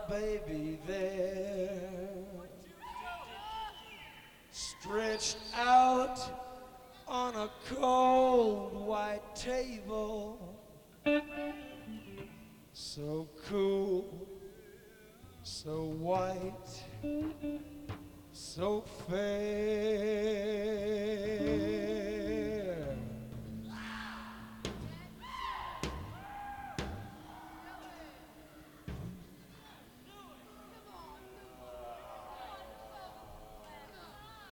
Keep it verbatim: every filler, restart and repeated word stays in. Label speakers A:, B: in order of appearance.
A: baby there, stretched out on a cold white table, so cool, so white, so fair.